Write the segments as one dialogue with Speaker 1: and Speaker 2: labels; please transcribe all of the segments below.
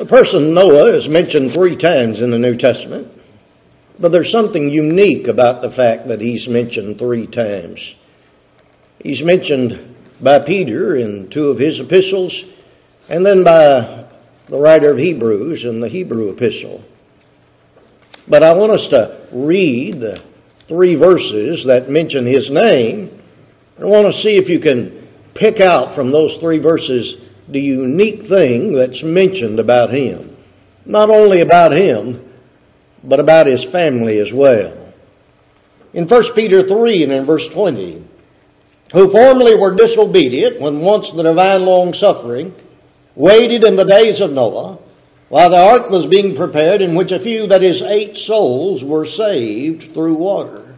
Speaker 1: The person Noah is mentioned 3 times in the New Testament, but there's something unique about the fact that he's mentioned 3 times. He's mentioned by Peter in 2 of his epistles, and then by the writer of Hebrews in the Hebrew epistle. But I want us to read the 3 verses that mention his name. I want to see if you can pick out from those 3 verses the unique thing that's mentioned about him. Not only about him, but about his family as well. In 1 Peter 3 and in verse 20, who formerly were disobedient when once the divine long-suffering waited in the days of Noah, while the ark was being prepared, in which a few, that is 8 souls, were saved through water.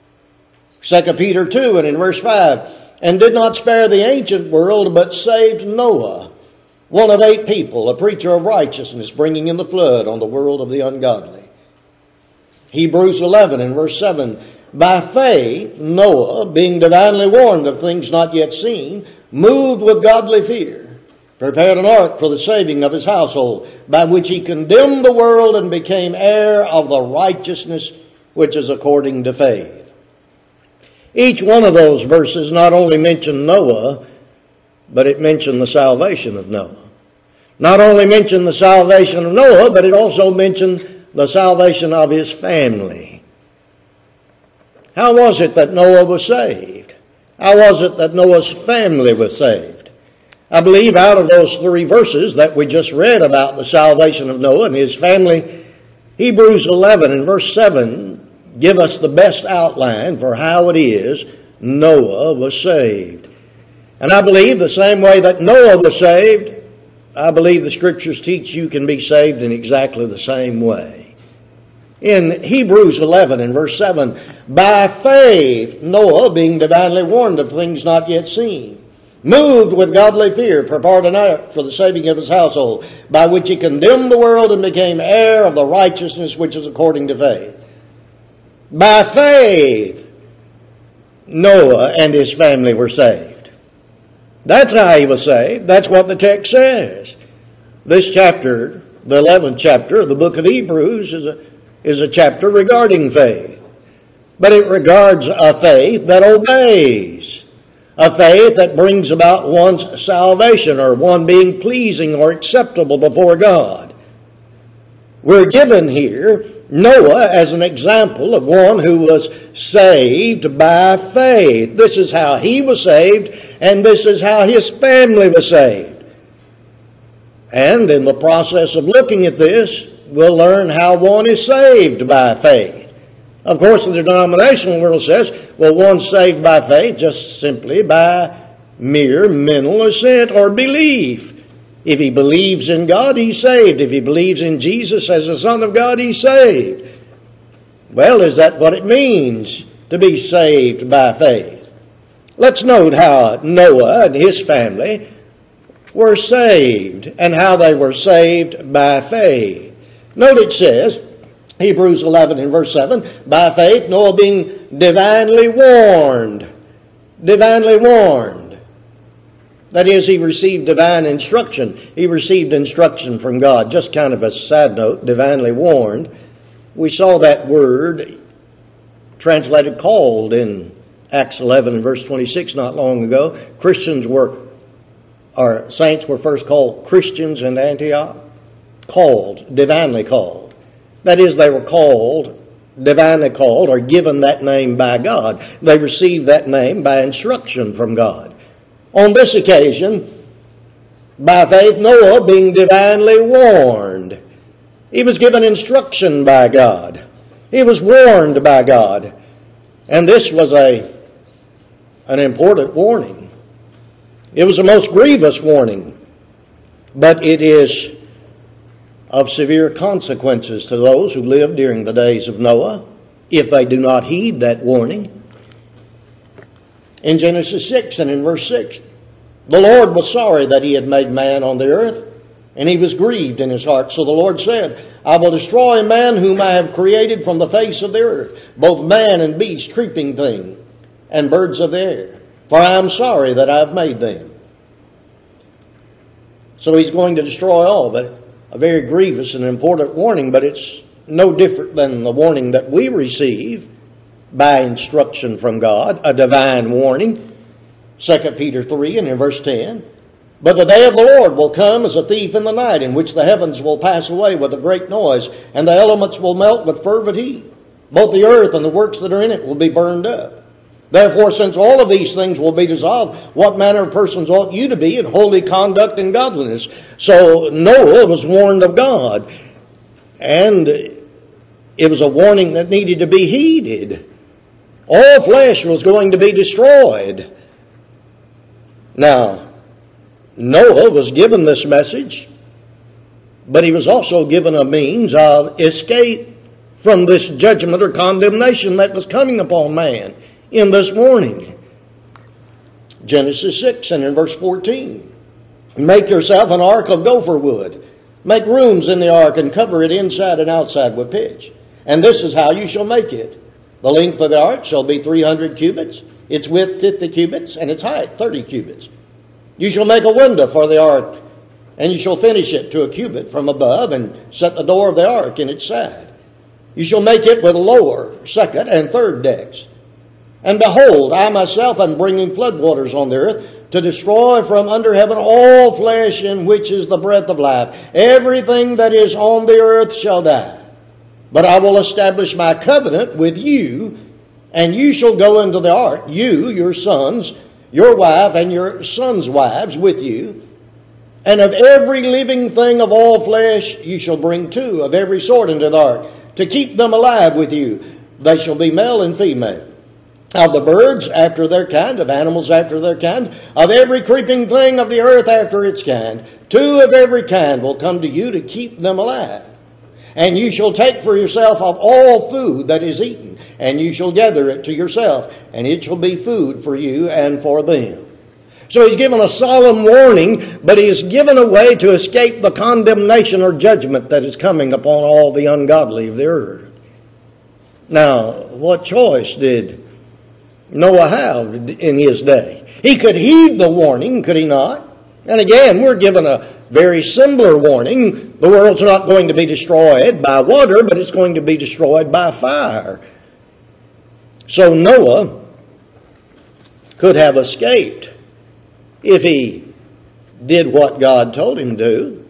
Speaker 1: 2 Peter 2 and in verse 5, and did not spare the ancient world, but saved Noah, one of 8 people, a preacher of righteousness, bringing in the flood on the world of the ungodly. Hebrews 11 and verse 7, by faith Noah, being divinely warned of things not yet seen, moved with godly fear, prepared an ark for the saving of his household, by which he condemned the world and became heir of the righteousness which is according to faith. Each one of those verses not only mentioned Noah, but it mentioned the salvation of Noah. Not only mentioned the salvation of Noah, but it also mentioned the salvation of his family. How was it that Noah was saved? How was it that Noah's family was saved? I believe out of those 3 verses that we just read about the salvation of Noah and his family, Hebrews 11 and verse 7 give us the best outline for how it is Noah was saved. And I believe the same way that Noah was saved, I believe the Scriptures teach you can be saved in exactly the same way. In Hebrews 11 and verse 7, by faith Noah, being divinely warned of things not yet seen, moved with godly fear, prepared an ark for the saving of his household, by which he condemned the world and became heir of the righteousness which is according to faith. By faith, Noah and his family were saved. That's how he was saved. That's what the text says. This chapter, the 11th chapter of the book of Hebrews, is a chapter regarding faith. But it regards a faith that obeys. A faith that brings about one's salvation, or one being pleasing or acceptable before God. We're given here Noah as an example of one who was saved by faith. This is how he was saved, and this is how his family was saved. And in the process of looking at this, we'll learn how one is saved by faith. Of course, the denominational world says, well, one's saved by faith just simply by mere mental assent or belief. If he believes in God, he's saved. If he believes in Jesus as the Son of God, he's saved. Well, is that what it means to be saved by faith? Let's note how Noah and his family were saved and how they were saved by faith. Note it says, Hebrews 11 and verse 7, by faith Noah being divinely warned. Divinely warned. That is, he received divine instruction. He received instruction from God. Just kind of a side note, divinely warned. We saw that word translated called in Acts 11 and verse 26 not long ago. Saints were first called Christians in Antioch. Called, divinely called. That is, they were called, divinely called, or given that name by God. They received that name by instruction from God. On this occasion, by faith, Noah being divinely warned. He was given instruction by God. He was warned by God. And this was an important warning. It was a most grievous warning. But it is of severe consequences to those who lived during the days of Noah if they do not heed that warning. In Genesis 6 and in verse 6, the Lord was sorry that he had made man on the earth, and he was grieved in his heart. So the Lord said, I will destroy man whom I have created from the face of the earth, both man and beast, creeping thing, and birds of the air. For I am sorry that I have made them. So he's going to destroy all. But a very grievous and important warning, but it's no different than the warning that we receive by instruction from God, a divine warning. 2 Peter 3 and in verse 10. But the day of the Lord will come as a thief in the night, in which the heavens will pass away with a great noise, and the elements will melt with fervent heat. Both the earth and the works that are in it will be burned up. Therefore, since all of these things will be dissolved, what manner of persons ought you to be in holy conduct and godliness? So Noah was warned of God, and it was a warning that needed to be heeded. All flesh was going to be destroyed. Now, Noah was given this message, but he was also given a means of escape from this judgment or condemnation that was coming upon man in this warning. Genesis 6 and in verse 14. Make yourself an ark of gopher wood. Make rooms in the ark and cover it inside and outside with pitch. And this is how you shall make it. The length of the ark shall be 300 cubits, its width 50 cubits, and its height 30 cubits. You shall make a window for the ark, and you shall finish it to a cubit from above, and set the door of the ark in its side. You shall make it with lower, second, and third decks. And behold, I myself am bringing floodwaters on the earth to destroy from under heaven all flesh in which is the breath of life. Everything that is on the earth shall die. But I will establish my covenant with you, and you shall go into the ark, you, your sons, your wife, and your sons' wives with you. And of every living thing of all flesh you shall bring two of every sort into the ark, to keep them alive with you. They shall be male and female. Of the birds after their kind, of animals after their kind, of every creeping thing of the earth after its kind. Two of every kind will come to you to keep them alive. And you shall take for yourself of all food that is eaten, and you shall gather it to yourself, and it shall be food for you and for them. So he's given a solemn warning, but he is given a way to escape the condemnation or judgment that is coming upon all the ungodly of the earth. Now, what choice did Noah have in his day? He could heed the warning, could he not? And again, we're given a very similar warning. The world's not going to be destroyed by water, but it's going to be destroyed by fire. So Noah could have escaped if he did what God told him to do.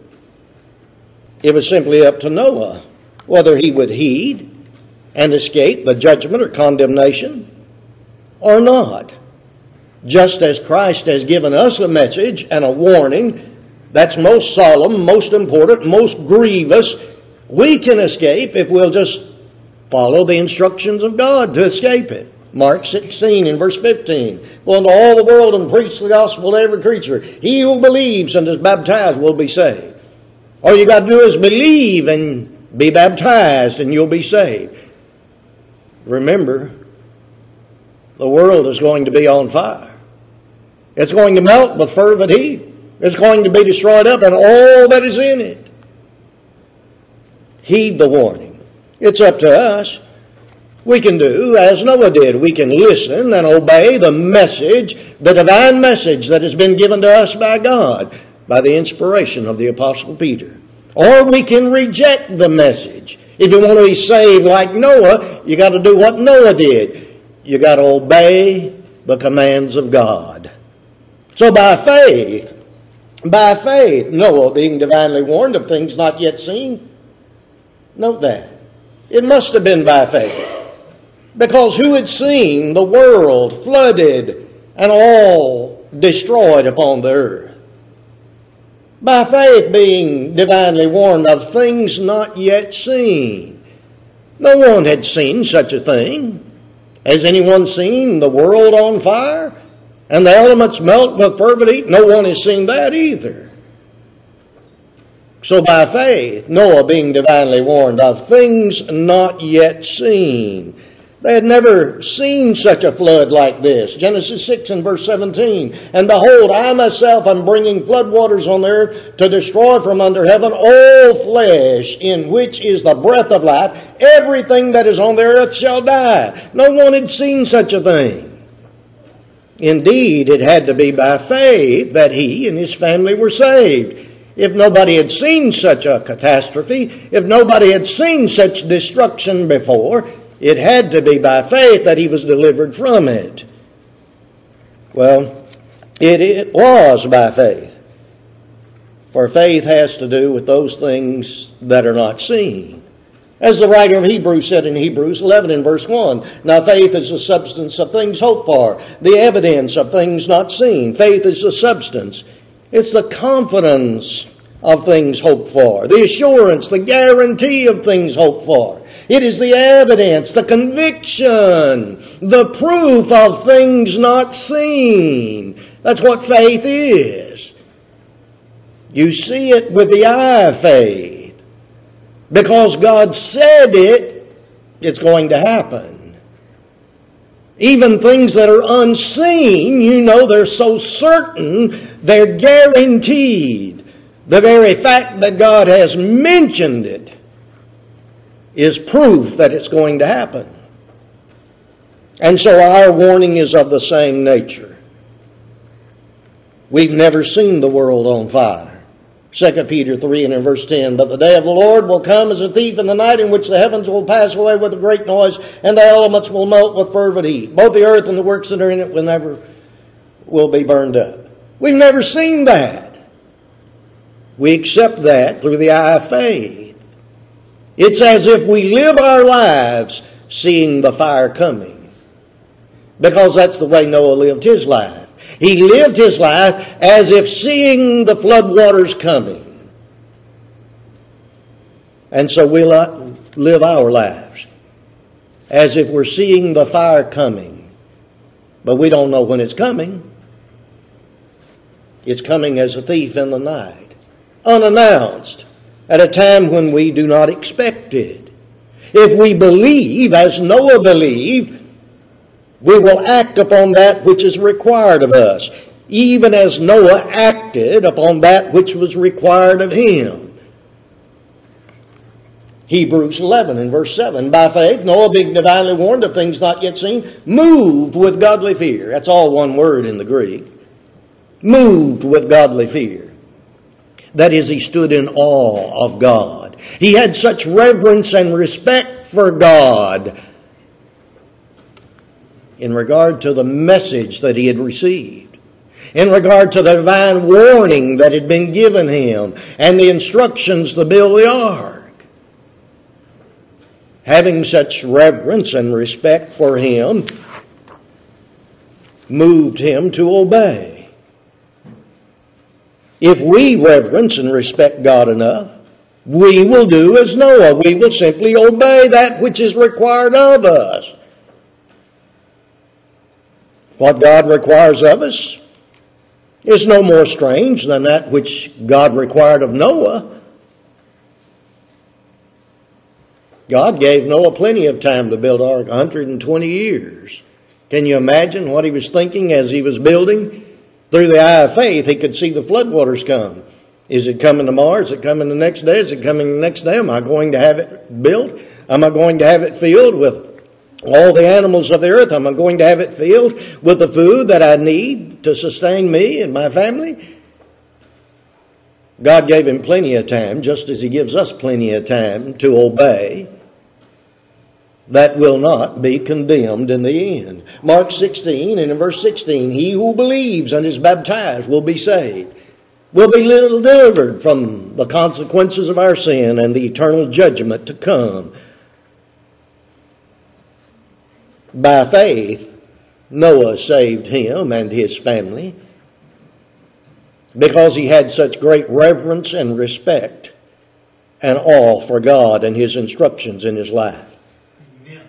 Speaker 1: It was simply up to Noah whether he would heed and escape the judgment or condemnation or not. Just as Christ has given us a message and a warning that's most solemn, most important, most grievous, we can escape if we'll just follow the instructions of God to escape it. Mark 16 and verse 15. Go into all the world and preach the gospel to every creature. He who believes and is baptized will be saved. All you got to do is believe and be baptized and you'll be saved. Remember, the world is going to be on fire. It's going to melt with fervent heat. It's going to be destroyed up and all that is in it. Heed the warning. It's up to us. We can do as Noah did. We can listen and obey the message, the divine message that has been given to us by God, by the inspiration of the Apostle Peter. Or we can reject the message. If you want to be saved like Noah, you got to do what Noah did. You got to obey the commands of God. So by faith, Noah being divinely warned of things not yet seen, note that. It must have been by faith. Because who had seen the world flooded and all destroyed upon the earth? By faith being divinely warned of things not yet seen. No one had seen such a thing. Has anyone seen the world on fire and the elements melt with fervent heat? No one has seen that either. So by faith, Noah being divinely warned of things not yet seen. They had never seen such a flood like this. Genesis 6 and verse 17. And behold, I myself am bringing floodwaters on the earth to destroy from under heaven all flesh, in which is the breath of life. Everything that is on the earth shall die. No one had seen such a thing. Indeed, it had to be by faith that he and his family were saved. if nobody had seen such a catastrophe, if nobody had seen such destruction before, it had to be by faith that he was delivered from it. Well, it was by faith. For faith has to do with those things that are not seen. As the writer of Hebrews said in Hebrews 11 and verse 1, now faith is the substance of things hoped for, the evidence of things not seen. Faith is the substance. It's the confidence of things hoped for, the assurance, the guarantee of things hoped for. It is the evidence, the conviction, the proof of things not seen. That's what faith is. You see it with the eye of faith. Because God said it, it's going to happen. Even things that are unseen, you know, they're so certain, they're guaranteed. The very fact that God has mentioned it is proof that it's going to happen. And so our warning is of the same nature. We've never seen the world on fire. 2 Peter 3 and in verse 10, but the day of the Lord will come as a thief in the night, in which the heavens will pass away with a great noise, and the elements will melt with fervent heat. Both the earth and the works that are in it will be burned up. We've never seen that. We accept that through the eye of faith. It's as if we live our lives seeing the fire coming. Because that's the way Noah lived his life. He lived his life as if seeing the floodwaters coming. And so we live our lives as if we're seeing the fire coming. But we don't know when it's coming. It's coming as a thief in the night, unannounced, at a time when we do not expect it. If we believe, as Noah believed, we will act upon that which is required of us, even as Noah acted upon that which was required of him. Hebrews 11 and verse 7, by faith, Noah, being divinely warned of things not yet seen, moved with godly fear. That's all one word in the Greek. Moved with godly fear. That is, he stood in awe of God. He had such reverence and respect for God in regard to the message that he had received, in regard to the divine warning that had been given him, and the instructions to build the ark. Having such reverence and respect for him moved him to obey. If we reverence and respect God enough, we will do as Noah. We will simply obey that which is required of us. What God requires of us is no more strange than that which God required of Noah. God gave Noah plenty of time to build ark, 120 years. Can you imagine what he was thinking as he was building? Through the eye of faith, he could see the floodwaters come. Is it coming tomorrow? Is it coming the next day? Is it coming the next day? Am I going to have it built? Am I going to have it filled with all the animals of the earth? Am I going to have it filled with the food that I need to sustain me and my family? God gave him plenty of time, just as he gives us plenty of time to obey. That will not be condemned in the end. Mark 16 and in verse 16, he who believes and is baptized will be saved, will be delivered from the consequences of our sin and the eternal judgment to come. By faith, Noah saved him and his family because he had such great reverence and respect and awe for God and his instructions in his life. Amen.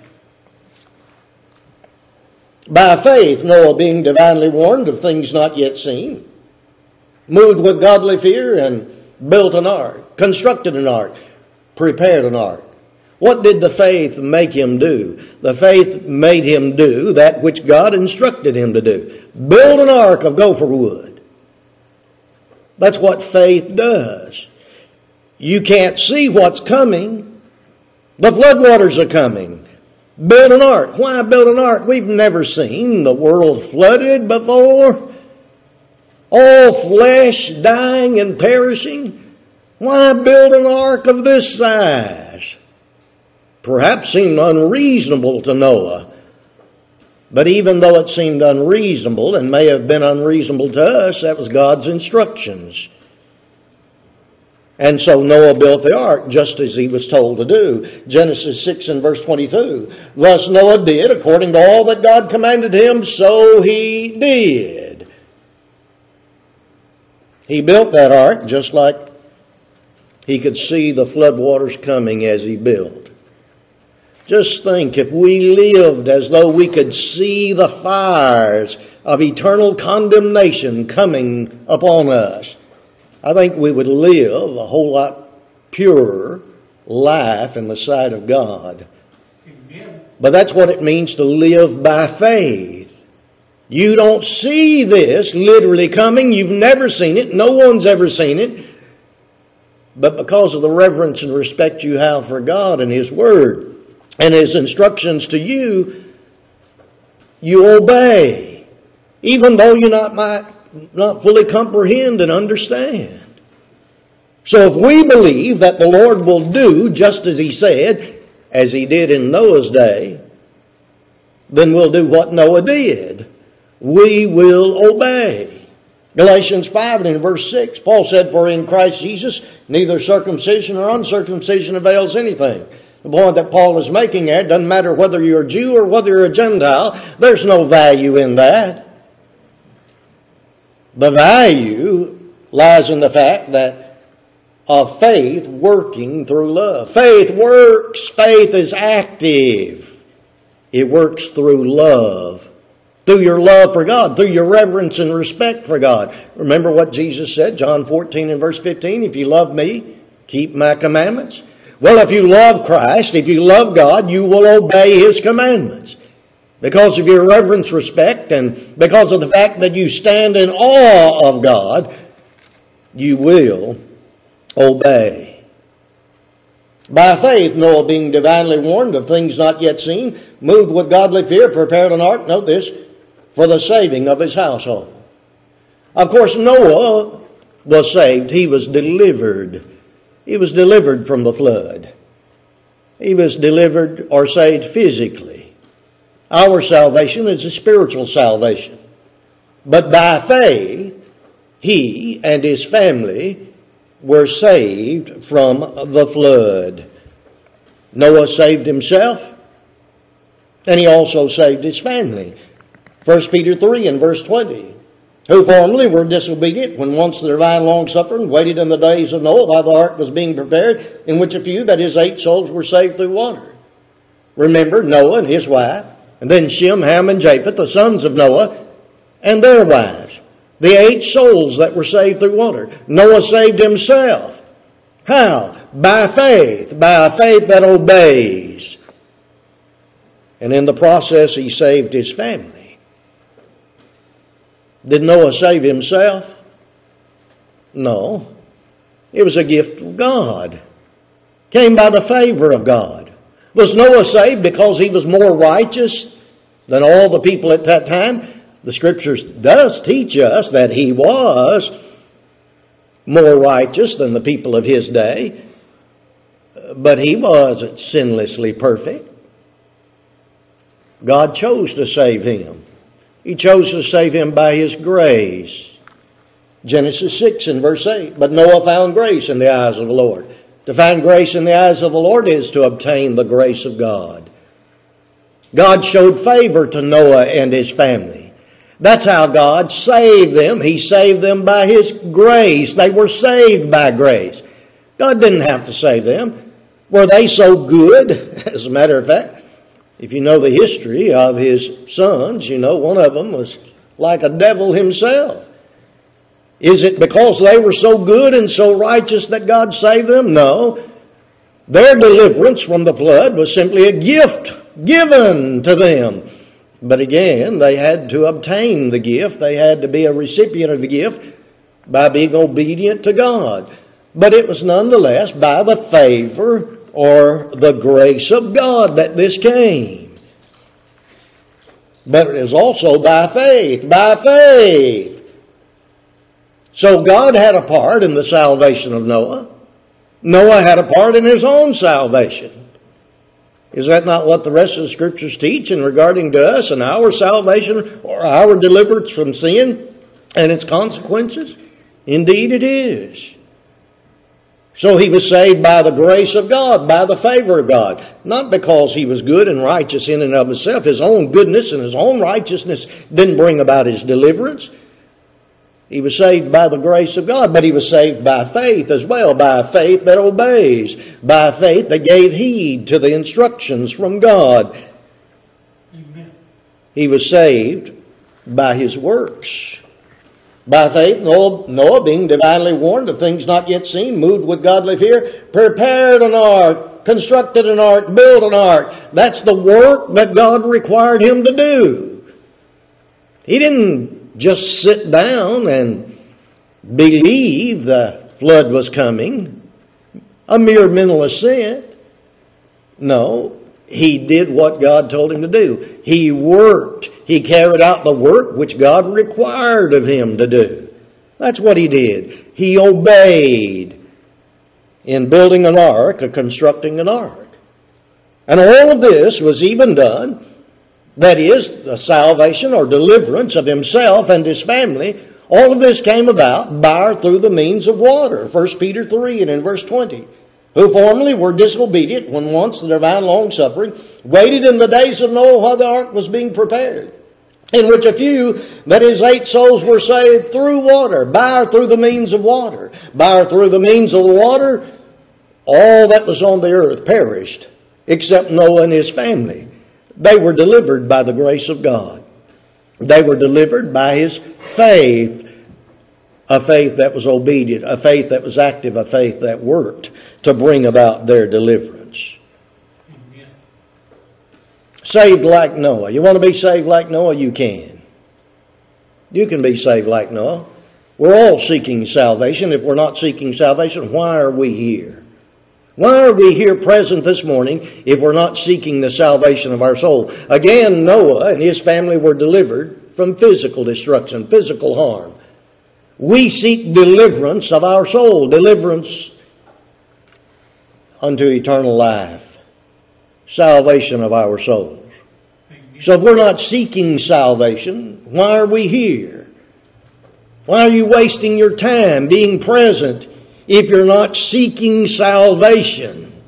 Speaker 1: By faith, Noah, being divinely warned of things not yet seen, moved with godly fear and built an ark, constructed an ark, prepared an ark. What did the faith make him do? The faith made him do that which God instructed him to do. Build an ark of gopher wood. That's what faith does. You can't see what's coming. The floodwaters are coming. Build an ark. Why build an ark? We've never seen the world flooded before. all flesh dying and perishing? Why build an ark of this size? Perhaps seemed unreasonable to Noah. But even though it seemed unreasonable and may have been unreasonable to us, that was God's instructions. And so Noah built the ark just as he was told to do. Genesis 6 and verse 22. Thus Noah did according to all that God commanded him, so he did. He built that ark just like he could see the flood waters coming as he built. Just think, if we lived as though we could see the fires of eternal condemnation coming upon us, I think we would live a whole lot purer life in the sight of God. Amen. But that's what it means to live by faith. You don't see this literally coming. You've never seen it. No one's ever seen it. But because of the reverence and respect you have for God and His Word and His instructions to you, you obey. Even though you might not fully comprehend and understand. So if we believe that the Lord will do just as He said, as He did in Noah's day, then we'll do what Noah did. We will obey. Galatians 5 and in verse 6, Paul said, for in Christ Jesus neither circumcision nor uncircumcision avails anything. The point that Paul is making there, it doesn't matter whether you're a Jew or whether you're a Gentile, there's no value in that. The value lies in the fact that of faith working through love. Faith works. Faith is active. It works through love. Through your love for God. Through your reverence and respect for God. Remember what Jesus said, John 14 and verse 15, if you love me, keep my commandments. Well, if you love Christ, if you love God, you will obey His commandments. Because of your reverence, respect, and because of the fact that you stand in awe of God, you will obey. By faith, Noah, being divinely warned of things not yet seen, moved with godly fear, prepared an ark, note this, for the saving of his household. Of course, Noah was saved. He was delivered. He was delivered from the flood. He was delivered or saved physically. Our salvation is a spiritual salvation. But by faith, he and his family were saved from the flood. Noah saved himself, and he also saved his family. 1 Peter 3 and verse 20. Who formerly were disobedient when once the divine long-suffering waited in the days of Noah while the ark was being prepared, in which a few, that is 8 souls, were saved through water. Remember Noah and his wife, and then Shem, Ham, and Japheth, the sons of Noah, and their wives. The 8 souls that were saved through water. Noah saved himself. How? By faith. By a faith that obeys. And in the process, he saved his family. Did Noah save himself? No. It was a gift of God. Came by the favor of God. Was Noah saved because he was more righteous than all the people at that time? The Scriptures does teach us that he was more righteous than the people of his day. But he wasn't sinlessly perfect. God chose to save him. He chose to save him by His grace. Genesis 6 and verse 8. But Noah found grace in the eyes of the Lord. To find grace in the eyes of the Lord is to obtain the grace of God. God showed favor to Noah and his family. That's how God saved them. He saved them by His grace. They were saved by grace. God didn't have to save them. Were they so good? As a matter of fact, if you know the history of His sons, you know one of them was like a devil himself. Is it because they were so good and so righteous that God saved them? No. Their deliverance from the flood was simply a gift given to them. But again, they had to obtain the gift. They had to be a recipient of the gift by being obedient to God. But it was nonetheless by the favor or the grace of God that this came. But it is also by faith. By faith. So God had a part in the salvation of Noah. Noah had a part in his own salvation. Is that not what the rest of the Scriptures teach in regarding to us and our salvation or our deliverance from sin and its consequences? Indeed it is. So he was saved by the grace of God, by the favor of God. Not because he was good and righteous in and of himself. His own goodness and his own righteousness didn't bring about his deliverance. He was saved by the grace of God, but he was saved by faith as well, by faith that obeys, by faith that gave heed to the instructions from God. Amen. He was saved by his works. By faith, Noah, being divinely warned of things not yet seen, moved with godly fear, prepared an ark, constructed an ark, built an ark. That's the work that God required him to do. He didn't just sit down and believe the flood was coming, a mere mental assent. No, he did what God told him to do. He worked. He carried out the work which God required of him to do. That's what he did. He obeyed in building an ark, or constructing an ark. And all of this was even done, that is, the salvation or deliverance of himself and his family, all of this came about by or through the means of water. 1 Peter 3 and in verse 20. Who formerly were disobedient when once the divine long-suffering waited in the days of Noah while the ark was being prepared, in which a few, that is 8 souls, were saved through water, by or through the means of water. By or through the means of the water, all that was on the earth perished, except Noah and his family. They were delivered by the grace of God. They were delivered by his faith, a faith that was obedient, a faith that was active, a faith that worked to bring about their deliverance. Amen. Saved like Noah. You want to be saved like Noah? You can. You can be saved like Noah. We're all seeking salvation. If we're not seeking salvation, why are we here? Why are we here present this morning if we're not seeking the salvation of our soul? Again, Noah and his family were delivered from physical destruction, physical harm. We seek deliverance of our soul, deliverance unto eternal life, salvation of our souls. So if we're not seeking salvation, why are we here? Why are you wasting your time being present if you're not seeking salvation?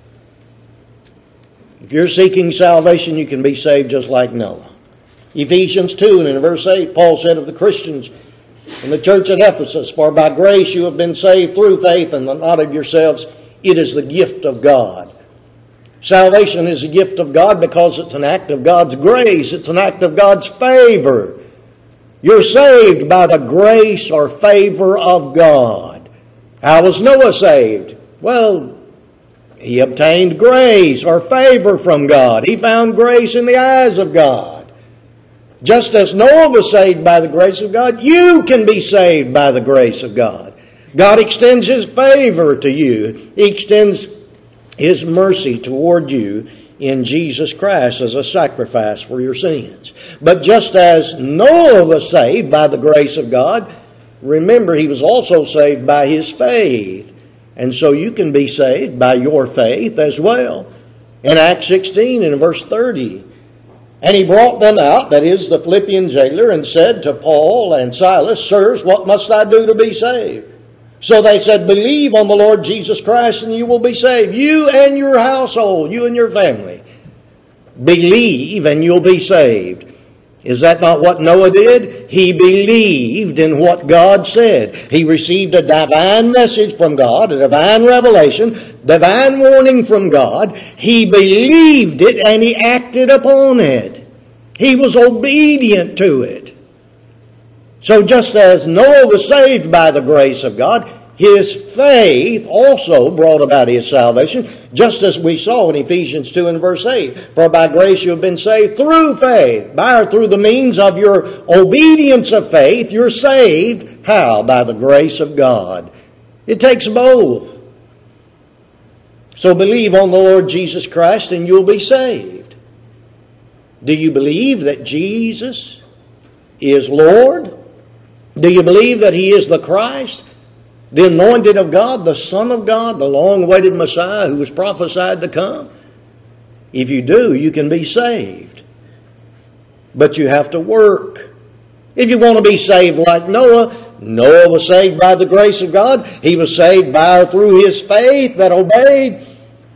Speaker 1: If you're seeking salvation, you can be saved just like Noah. Ephesians 2 and in verse 8, Paul said of the Christians in the church at Ephesus, for by grace you have been saved through faith, and not of yourselves. It is the gift of God. Salvation is a gift of God because it's an act of God's grace. It's an act of God's favor. You're saved by the grace or favor of God. How was Noah saved? Well, he obtained grace or favor from God. He found grace in the eyes of God. Just as Noah was saved by the grace of God, you can be saved by the grace of God. God extends His favor to you. He extends His mercy toward you in Jesus Christ as a sacrifice for your sins. But just as Noah was saved by the grace of God, remember he was also saved by his faith. And so you can be saved by your faith as well. In Acts 16 and verse 30, and he brought them out, that is the Philippian jailer, and said to Paul and Silas, Sirs, what must I do to be saved? So they said, believe on the Lord Jesus Christ and you will be saved. You and your household, you and your family. Believe and you'll be saved. Is that not what Noah did? He believed in what God said. He received a divine message from God, a divine revelation, divine warning from God. He believed it and he acted upon it. He was obedient to it. So just as Noah was saved by the grace of God, his faith also brought about his salvation, just as we saw in Ephesians 2 and verse 8. For by grace you have been saved through faith. By or through the means of your obedience of faith, you're saved. How? By the grace of God. It takes both. So believe on the Lord Jesus Christ and you'll be saved. Do you believe that Jesus is Lord? Do you believe that He is the Christ, the anointed of God, the Son of God, the long-awaited Messiah who was prophesied to come? If you do, you can be saved. But you have to work. If you want to be saved like Noah, Noah was saved by the grace of God. He was saved through his faith that obeyed.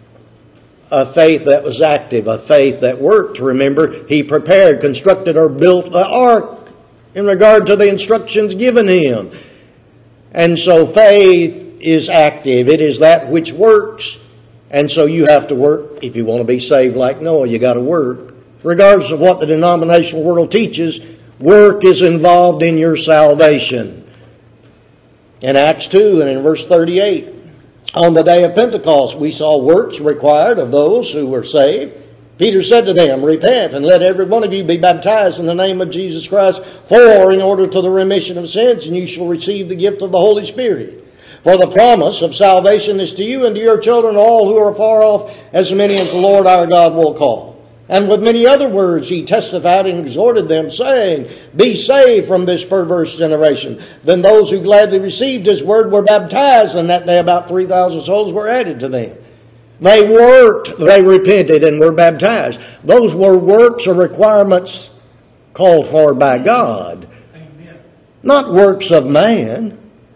Speaker 1: A faith that was active, a faith that worked. Remember, he prepared, constructed, or built the ark in regard to the instructions given him. And so faith is active. It is that which works. And so you have to work. If you want to be saved like Noah, you got to work. Regardless of what the denominational world teaches, work is involved in your salvation. In Acts 2 and in verse 38, on the day of Pentecost, we saw works required of those who were saved. Peter said to them, "Repent, and let every one of you be baptized in the name of Jesus Christ, in order to the remission of sins, and you shall receive the gift of the Holy Spirit. For the promise of salvation is to you and to your children, all who are far off, as many as the Lord our God will call." And with many other words he testified and exhorted them, saying, "Be saved from this perverse generation." Then those who gladly received his word were baptized, and that day about 3,000 souls were added to them. They worked, they repented, and were baptized. Those were works or requirements called for by God. Amen. Not works of man.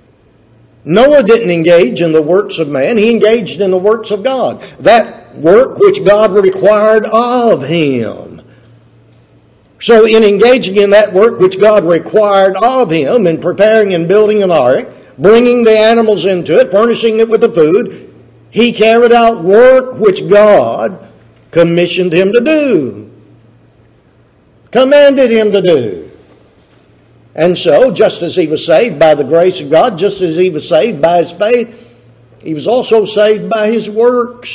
Speaker 1: Noah didn't engage in the works of man. He engaged in the works of God. That work which God required of him. So in engaging in that work which God required of him, in preparing and building an ark, bringing the animals into it, furnishing it with the food, he carried out work which God commissioned him to do. Commanded him to do. And so, just as he was saved by the grace of God, just as he was saved by his faith, he was also saved by his works.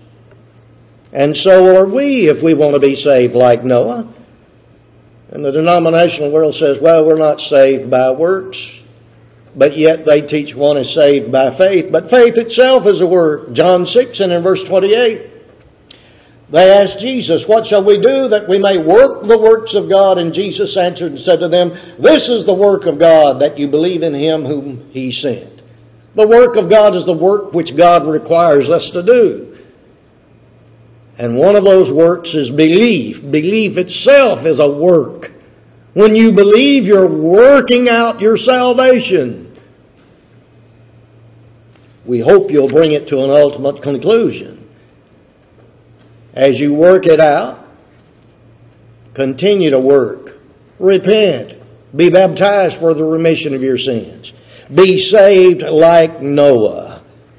Speaker 1: And so are we if we want to be saved like Noah. And the denominational world says, well, we're not saved by works. But yet they teach one is saved by faith. But faith itself is a work. John 6 and in verse 28. They asked Jesus, "What shall we do that we may work the works of God?" And Jesus answered and said to them, "This is the work of God, that you believe in Him whom He sent." The work of God is the work which God requires us to do. And one of those works is belief. Belief itself is a work. When you believe, you're working out your salvation. We hope you'll bring it to an ultimate conclusion. As you work it out, continue to work. Repent. Be baptized for the remission of your sins. Be saved like Noah.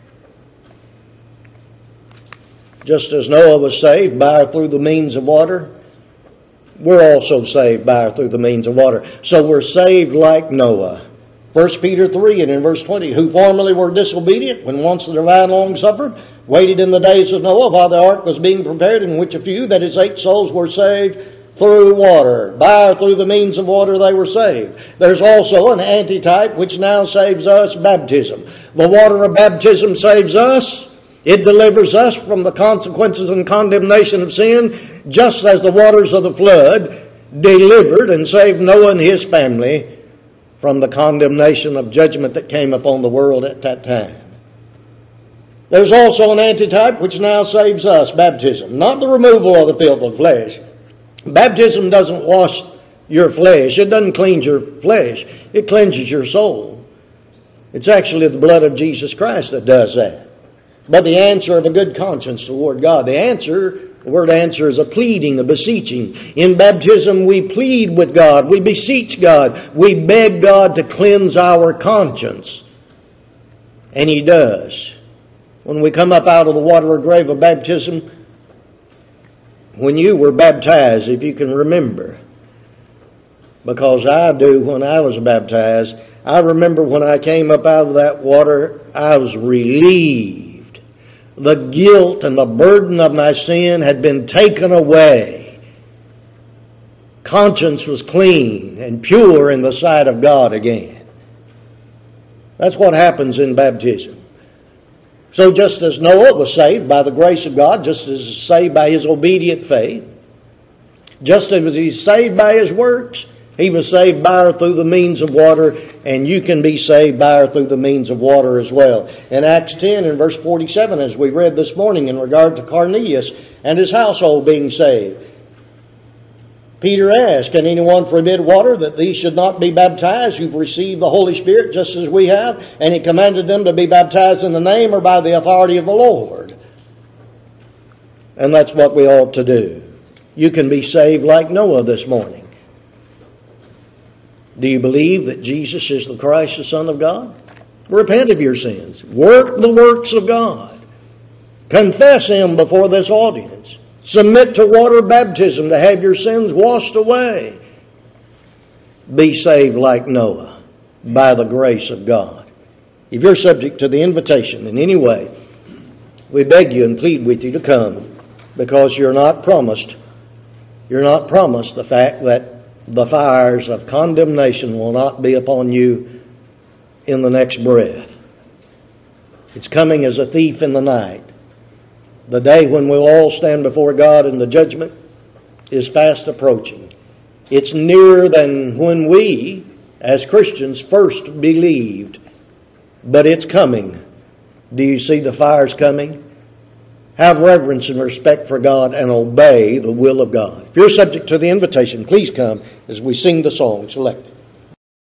Speaker 1: Just as Noah was saved by or through the means of water, we're also saved by or through the means of water. So we're saved like Noah. 1 Peter 3 and in verse 20, "Who formerly were disobedient, when once the divine long suffered, waited in the days of Noah while the ark was being prepared, in which a few, that is 8 souls, were saved through water." By or through the means of water they were saved. There's also an antitype which now saves us, baptism. The water of baptism saves us. It delivers us from the consequences and condemnation of sin, just as the waters of the flood delivered and saved Noah and his family from the condemnation of judgment that came upon the world at that time. There's also an antitype which now saves us, baptism. Not the removal of the filth of flesh. Baptism doesn't wash your flesh. It doesn't cleanse your flesh. It cleanses your soul. It's actually the blood of Jesus Christ that does that. But the answer of a good conscience toward God, the word answer is a pleading, a beseeching. In baptism we plead with God. We beseech God. We beg God to cleanse our conscience. And He does. When we come up out of the water or grave of baptism, when you were baptized, if you can remember, because I do when I was baptized, I remember when I came up out of that water, I was relieved. The guilt and the burden of my sin had been taken away. Conscience was clean and pure in the sight of God again. That's what happens in baptism. So just as Noah was saved by the grace of God, just as he was saved by his obedient faith, just as he's saved by his works, He was saved by or through the means of water, and you can be saved by or through the means of water as well. In Acts 10 and verse 47, as we read this morning in regard to Cornelius and his household being saved, Peter asked, "Can anyone forbid water that these should not be baptized who've received the Holy Spirit just as we have?" And he commanded them to be baptized in the name or by the authority of the Lord. And that's what we ought to do. You can be saved like Noah this morning. Do you believe that Jesus is the Christ, the Son of God? Repent of your sins. Work the works of God. Confess Him before this audience. Submit to water baptism to have your sins washed away. Be saved like Noah by the grace of God. If you're subject to the invitation in any way, we beg you and plead with you to come, because you're not promised the fact that the fires of condemnation will not be upon you in the next breath. It's coming as a thief in the night. The day when we'll all stand before God and the judgment is fast approaching. It's nearer than when we, as Christians, first believed. But it's coming. Do you see the fires coming? Have reverence and respect for God and obey the will of God. If you're subject to the invitation, please come as we sing the song selected.